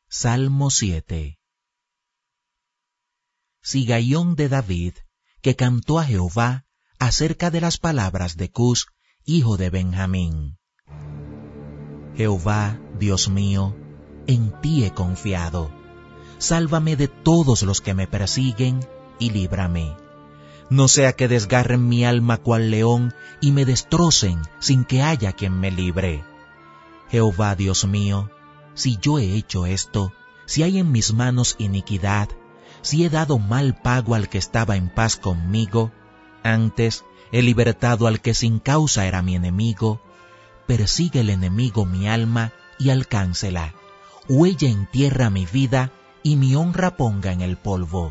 Salmo 7. Sigaión de David, que cantó a Jehová acerca de las palabras de Cus, hijo de Benjamín. Jehová, Dios mío, en ti he confiado. Sálvame de todos los que me persiguen y líbrame. No sea que desgarren mi alma cual león y me destrocen sin que haya quien me libre. Jehová, Dios mío, si yo he hecho esto, si hay en mis manos iniquidad, si he dado mal pago al que estaba en paz conmigo, antes he libertado al que sin causa era mi enemigo, persigue el enemigo mi alma y alcáncela, huella en tierra mi vida y mi honra ponga en el polvo.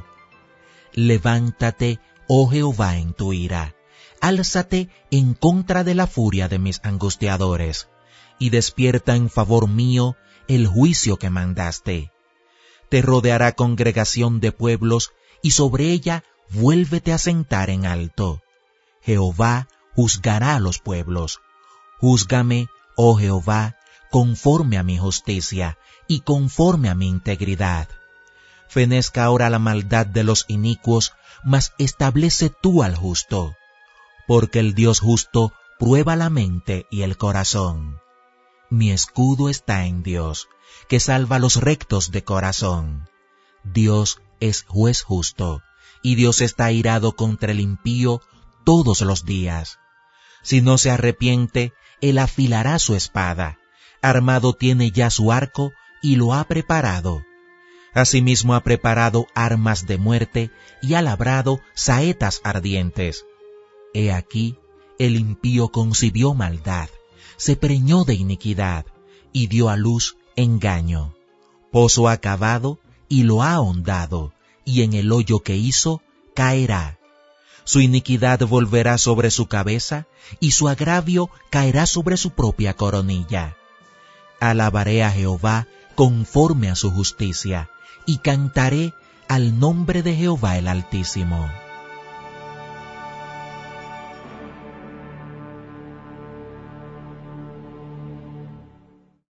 Levántate, oh Jehová, en tu ira, álzate en contra de la furia de mis angustiadores, y despierta en favor mío el juicio que mandaste. Te rodeará congregación de pueblos, y sobre ella vuélvete a sentar en alto. Jehová juzgará a los pueblos. Júzgame, oh Jehová, conforme a mi justicia, y conforme a mi integridad. Fenezca ahora la maldad de los inicuos, mas establece tú al justo. Porque el Dios justo prueba la mente y el corazón. Mi escudo está en Dios, que salva a los rectos de corazón. Dios es juez justo, y Dios está airado contra el impío todos los días. Si no se arrepiente, él afilará su espada. Armado tiene ya su arco, y lo ha preparado. Asimismo ha preparado armas de muerte, y ha labrado saetas ardientes. He aquí, el impío concibió maldad, se preñó de iniquidad, y dio a luz engaño. Pozo ha cavado, y lo ha ahondado, y en el hoyo que hizo, caerá. Su iniquidad volverá sobre su cabeza, y su agravio caerá sobre su propia coronilla. Alabaré a Jehová conforme a su justicia, y cantaré al nombre de Jehová el Altísimo.